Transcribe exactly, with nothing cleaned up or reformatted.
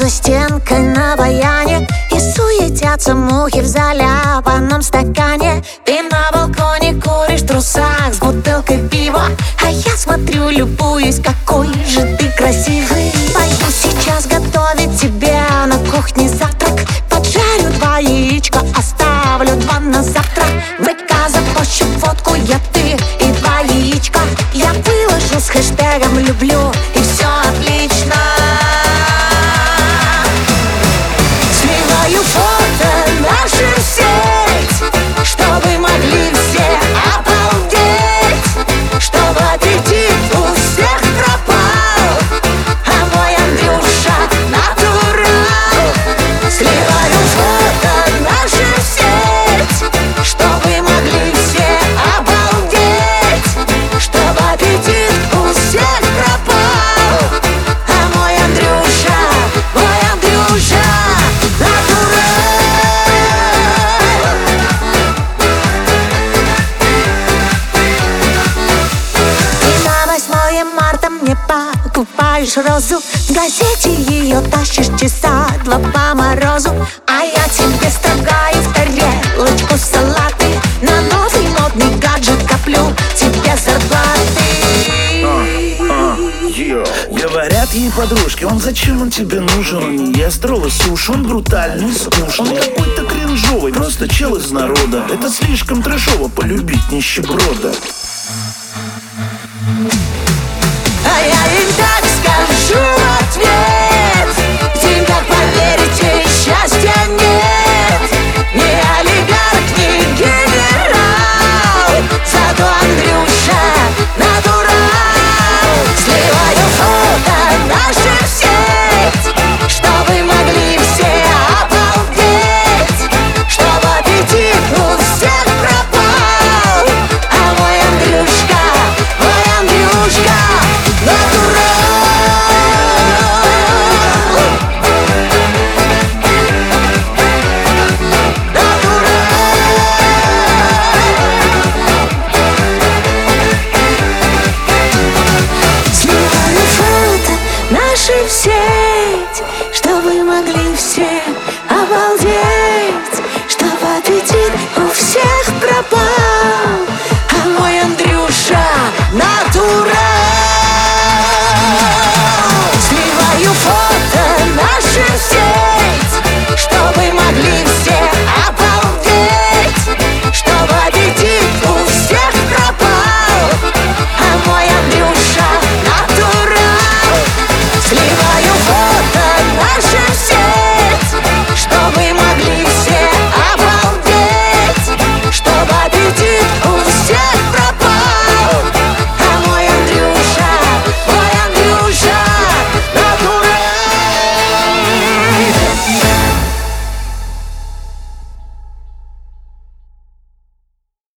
за стенкой на баяне, и суетятся мухи в заляпанном стакане. Ты на балконе куришь в трусах с бутылкой пива, а я смотрю, любуюсь, какой же ты красивый. Пойду сейчас готовить тебе на кухне завтрак. Поджарю два яичка, оставлю два на завтра. ВК запущу фотку, я, ты и два яичка. Я выложу с хэштегом «люблю», и все отлично. Сливаю фото наши в сеть, чтобы могли все обалдеть, чтобы аппетит у всех пропал, а мой Андрюша натурал. Сливаю фото наши в сеть, чтобы могли все обалдеть, чтобы аппетит у всех пропал, а мой Андрюша, мой Андрюша натурал. И на восьмое марта мне покупаешь розу, в газете ее тащишь часа два по морозу, а я тебе строгаю в тарелочку салаты, на новый модный гаджет коплю тебе зарплаты. Говорят ей подружки, он зачем он тебе нужен? Он не ест роллы, суши, он брутальный, скучный. Он какой-то кринжовый, просто чел из народа. Это слишком трэшово полюбить нищеброда. А я им так скажу в ответ: в деньгах, поверите, счастья нет. Не олигарх, не генерал, зато Андрюша натурал. Сливаю фото наши в сеть, чтобы могли все обалдеть, чтобы аппетит у всех пропал, а мой Андрюшка, мой Андрюшка натурал. Сливаю фото наши в сеть, чтобы могли все обалдеть, чтобы аппетит у всех пропал, а мой Андрюша натурал. Сливаю фото наши в сеть,